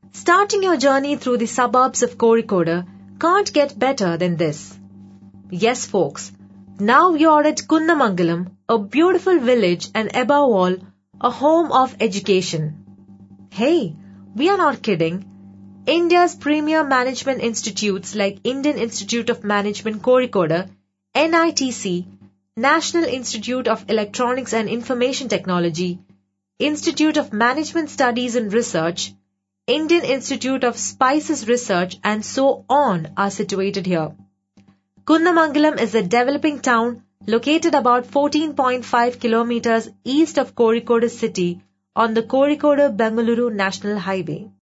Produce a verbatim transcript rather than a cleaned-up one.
Starting your journey through the suburbs of Kozhikode can't get better than this. Yes, folks, now you're at Kundamangalam, a beautiful village and above all, a home of education. Hey, we are not kidding. India's premier management institutes like Indian Institute of Management Kozhikode, N I T C, National Institute of Electronics and Information Technology, Institute of Management Studies and Research, Indian Institute of Spices Research and so on are situated here. Kundamangalam is a developing town located about fourteen point five kilometers east of Kozhikode city on the Kozhikode-Bengaluru National Highway.